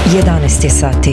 11 je sati.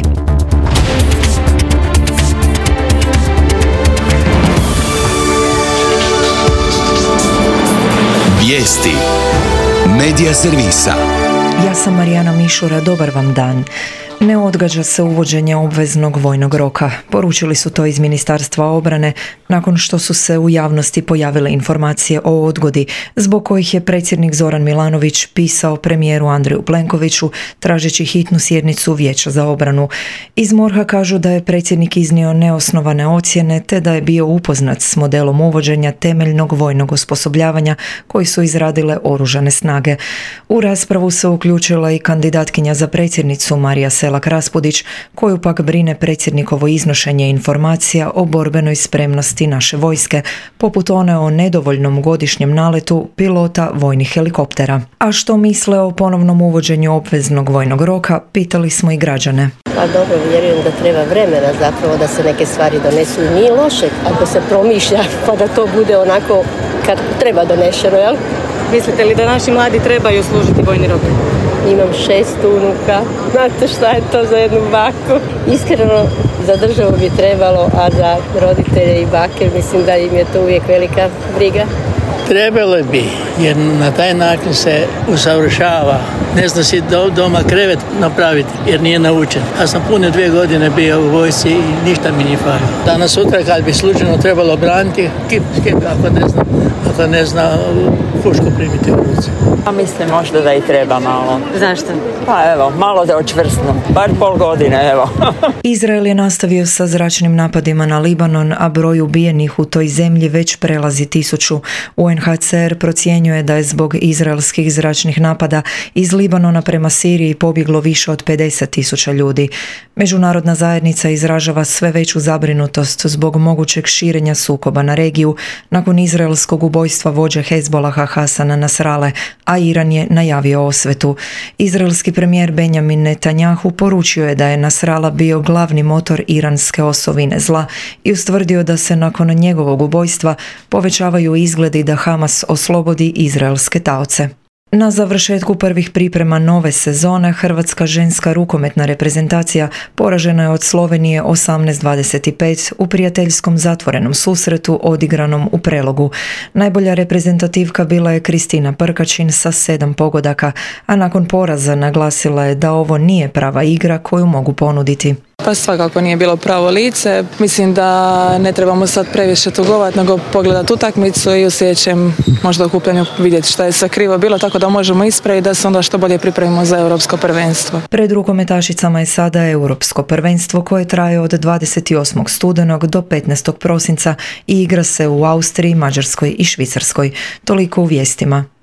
Vijesti Medija servisa. Ja sam Marijana Mišura, dobar vam dan. Ne odgađa se uvođenje obveznog vojnog roka. Poručili su to iz Ministarstva obrane nakon što su se u javnosti pojavile informacije o odgodi zbog kojih je predsjednik Zoran Milanović pisao premijeru Andreju Plenkoviću tražeći hitnu sjednicu Vijeća za obranu. Iz MORH-a kažu da je predsjednik iznio neosnovane ocjene te da je bio upoznat s modelom uvođenja temeljnog vojnog osposobljavanja koji su izradile Oružane snage. U raspravu se uključila i kandidatkinja za predsjednicu Marija Selak-Raspudić, koju pak brine predsjednikovo iznošenje informacija o borbenoj spremnosti naše vojske, poput one o nedovoljnom godišnjem naletu pilota vojnih helikoptera. A što misle o ponovnom uvođenju obveznog vojnog roka, pitali smo i građane. Pa dobro, vjerujem da treba vremena zapravo da se neke stvari donesu i nije loše ako se promišlja pa da to bude onako kad treba donešeno, jel? Mislite li da naši mladi trebaju služiti vojni rok? Imam 6 unuka, znate šta je to za jednu baku? Iskreno, za državu bi trebalo, a za roditelje i bake mislim da im je to uvijek velika briga. Trebalo bi, jer na taj način se usavršava. Ne zna si doma krevet napraviti, jer nije naučen. Ja sam pune 2 godine bio u vojsci i ništa mi nije falilo. Danas sutra kad bi slučajno trebalo braniti, kip, ako ne zna pušku primiti u ruci. Pa mislim možda da i treba malo. Zašto? Pa evo, malo da očvrsnu. Bar pol godine, evo. Izrael je nastavio sa zračnim napadima na Libanon, a broj ubijenih u toj zemlji već prelazi 1000. UNHCR procjenjuje da je zbog izraelskih zračnih napada iz Libanona prema Siriji pobjeglo više od 50.000 ljudi. Međunarodna zajednica izražava sve veću zabrinutost zbog mogućeg širenja sukoba na regiju nakon izraelskog ubojstva vođe Hezbolaha Hasana Nasrale, a Iran je najavio osvetu. Izraelski premijer Benjamin Netanjahu poručio je da je Nasrala bio glavni motor iranske osovine zla i ustvrdio da se nakon njegovog ubojstva povećavaju izgledi da Hamas oslobodi izraelske taoce. Na završetku prvih priprema nove sezone hrvatska ženska rukometna reprezentacija poražena je od Slovenije 18-25 u prijateljskom zatvorenom susretu odigranom u Prelogu. Najbolja reprezentativka bila je Kristina Prkačin sa 7 pogodaka, a nakon poraza naglasila je da ovo nije prava igra koju mogu ponuditi. Pa svakako nije bilo pravo lice. Mislim da ne trebamo sad previše tugovati, nego pogledati utakmicu i u sljedećem možda okupljanju vidjeti šta je sve krivo bilo, tako da možemo ispraviti da se onda što bolje pripremimo za europsko prvenstvo. Pred rukometašicama je sada europsko prvenstvo koje traje od 28. studenog do 15. prosinca i igra se u Austriji, Mađarskoj i Švicarskoj. Toliko u vijestima.